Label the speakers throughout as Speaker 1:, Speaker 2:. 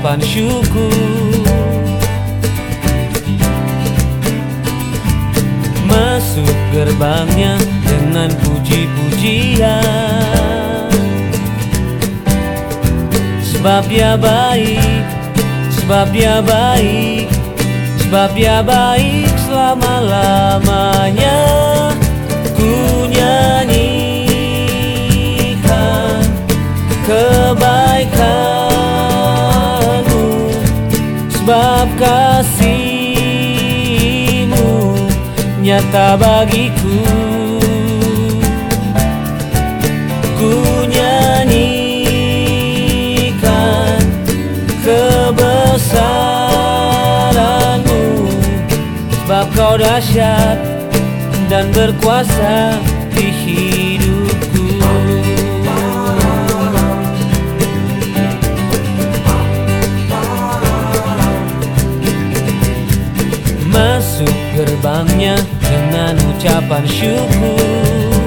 Speaker 1: ucapan syukur, masuk gerbangnya dengan puji-pujian. Sebab Dia baik, sebab Dia baik, sebab Dia baik selama-lamanya. Ku nyanyikan kebaikan-Mu, sebab kasih-Mu nyata bagiku. Ku nyanyikan kebesaran-Mu, sebab Kau dahsyat dan berkuasa di hidupku. Masuk gerbangnya dengan ucapan syukur,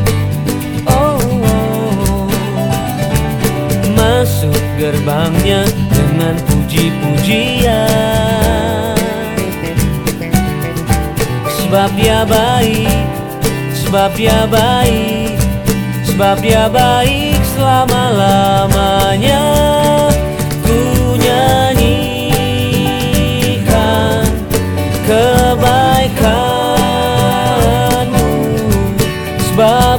Speaker 1: masuk gerbangnya dengan puji-pujian. Sebab Dia baik, sebab Dia baik, sebab Dia baik selama-lamanya. Ku nyanyikan kebaikan-Mu, sebab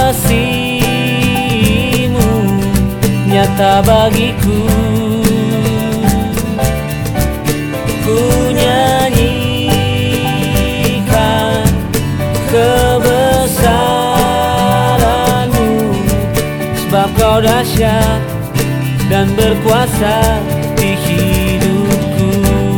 Speaker 1: kasih-Mu nyata bagiku. Ku nyanyikan kebesaran-Mu, sebab Kau dahsyat dan berkuasa di hidupku.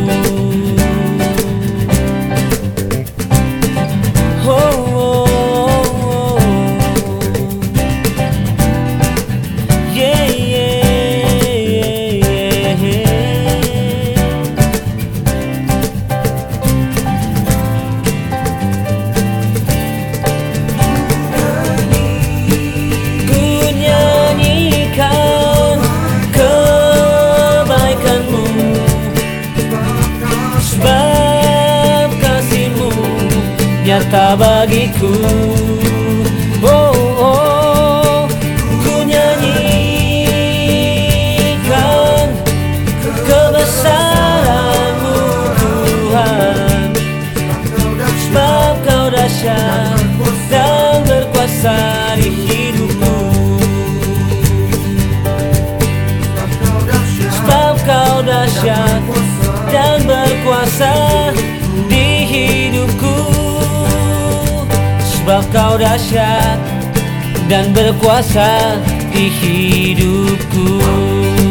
Speaker 1: Nyata bagiku, ku nyanyikan kebesaran-Mu Tuhan, sebab Kau dahsyat dan berkuasa di hidupku. Sebab Kau dahsyat dan berkuasa di hidupku. Sebab Kau dahsyat dan berkuasa di hidupku.